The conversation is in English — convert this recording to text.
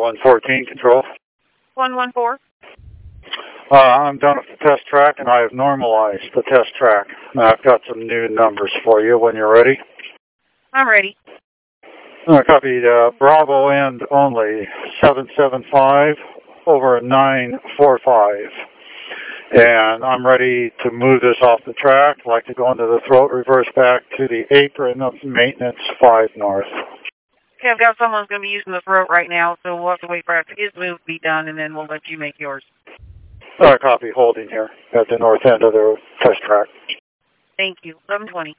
114, control. 114. I'm done with the test track, and I have normalized the test track. Now, I've got some new numbers for you when you're ready. I'm ready. Copy Bravo end only, 775 over 945. And I'm ready to move this off the track. I'd like to go into the throat, reverse back to the apron of maintenance 5 north. Okay, I've got someone who's going to be using the throat right now, so we'll have to wait for his move to be done, and then we'll let you make yours. Copy, holding here at the north end of the test track. Thank you. 1120.